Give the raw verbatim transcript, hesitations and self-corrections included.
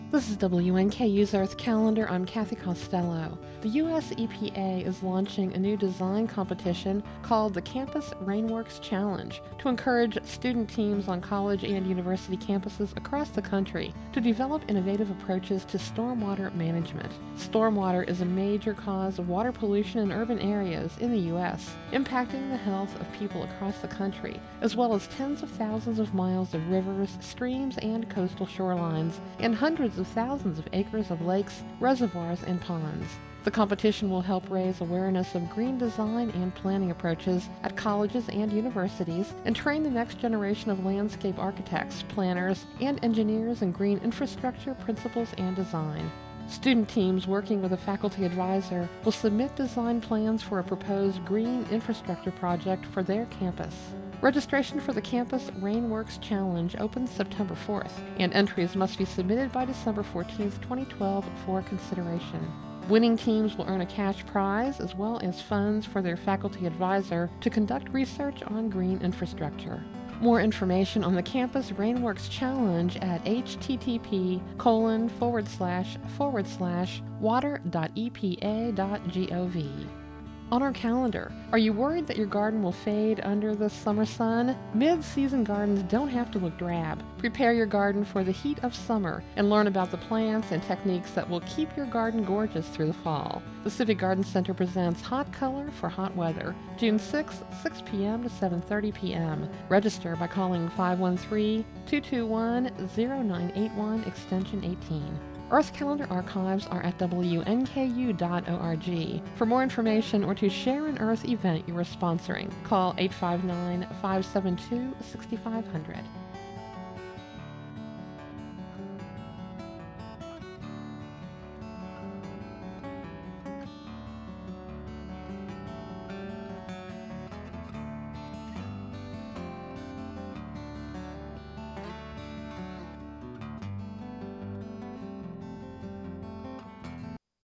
This is W N K U's Earth Calendar. I'm Kathy Costello. The U S E P A is launching a new design competition called the Campus Rainworks Challenge to encourage student teams on college and university campuses across the country to develop innovative approaches to stormwater management. Stormwater is a major cause of water pollution in urban areas in the U S, impacting the health of people across the country, as well as tens of thousands of miles of rivers, streams, and coastal shorelines, and hundreds of thousands of acres of lakes, reservoirs, and ponds. The competition will help raise awareness of green design and planning approaches at colleges and universities and train the next generation of landscape architects, planners, and engineers in green infrastructure principles and design. Student teams working with a faculty advisor will submit design plans for a proposed green infrastructure project for their campus. Registration for the Campus Rainworks Challenge opens September fourth, and entries must be submitted by December fourteenth, twenty twelve for consideration. Winning teams will earn a cash prize as well as funds for their faculty advisor to conduct research on green infrastructure. More information on the Campus Rainworks Challenge at http colon forward slash forward slash water.epa.gov. On our calendar, are you worried that your garden will fade under the summer sun? Mid-season gardens don't have to look drab. Prepare your garden for the heat of summer and learn about the plants and techniques that will keep your garden gorgeous through the fall. The Civic Garden Center presents Hot Color for Hot Weather, June sixth, six p.m. to seven thirty p.m. Register by calling five one three, two two one, zero nine eight one, extension eighteen. Earth Calendar archives are at W N K U dot org. For more information or to share an Earth event you are sponsoring, call eight five nine, five seven two, six five zero zero.